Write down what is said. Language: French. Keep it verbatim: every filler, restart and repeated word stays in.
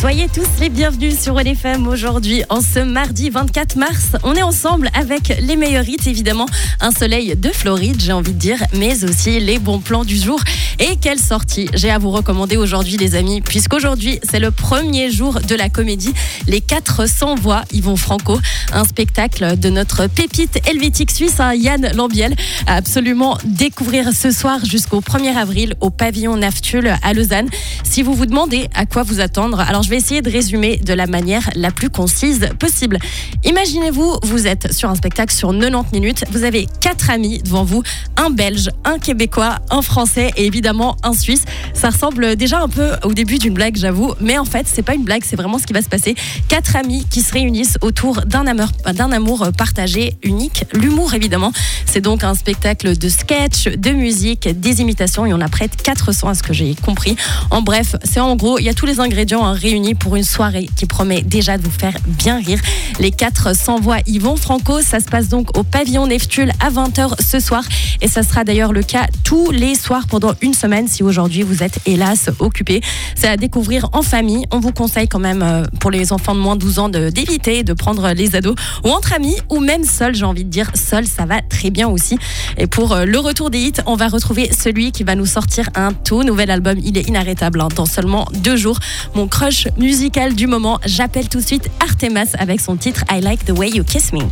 Soyez tous les bienvenus sur L F M aujourd'hui, en ce mardi vingt-quatre mars. On est ensemble avec les meilleurs hits, évidemment, un soleil de Floride, j'ai envie de dire, mais aussi les bons plans du jour. Et quelle sortie j'ai à vous recommander aujourd'hui, les amis, puisqu'aujourd'hui, c'est le premier jour de la comédie Les quatre cents voix, Yvon Franco, un spectacle de notre pépite helvétique suisse, hein, Yann Lambiel, à absolument découvrir ce soir jusqu'au premier avril au pavillon Naftul à Lausanne. Si vous vous demandez à quoi vous attendre, alors je vais essayer de résumer de la manière la plus concise possible. Imaginez-vous, vous êtes sur un spectacle sur quatre-vingt-dix minutes, vous avez quatre amis devant vous, un Belge, un Québécois, un Français et évidemment un Suisse. Ça ressemble déjà un peu au début d'une blague, j'avoue, mais en fait, c'est pas une blague, c'est vraiment ce qui va se passer. Quatre amis qui se réunissent autour d'un amour, d'un amour partagé, unique, l'humour évidemment. C'est donc un spectacle de sketch, de musique, des imitations, il y en a près de quatre cents à ce que j'ai compris. En bref, c'est en gros, il y a tous les ingrédients hein, réunis pour une soirée qui promet déjà de vous faire bien rire. Les quatre cents voix Yvon Franco, ça se passe donc au pavillon Naftul à vingt heures ce soir et ça sera d'ailleurs le cas tous les soirs pendant une semaine si aujourd'hui vous êtes hélas occupé. C'est à découvrir en famille. On vous conseille quand même euh, pour les enfants de moins de douze ans de, d'éviter de prendre les ados ou entre amis ou même seul, j'ai envie de dire seul, ça va très bien aussi. Et pour euh, le retour des hits, on va retrouver celui qui va nous sortir un tout nouvel album. Il est inarrêtable hein, dans seulement deux jours. Mon crush musical du moment, j'appelle tout de suite Artemas avec son titre I Like the Way You Kiss Me.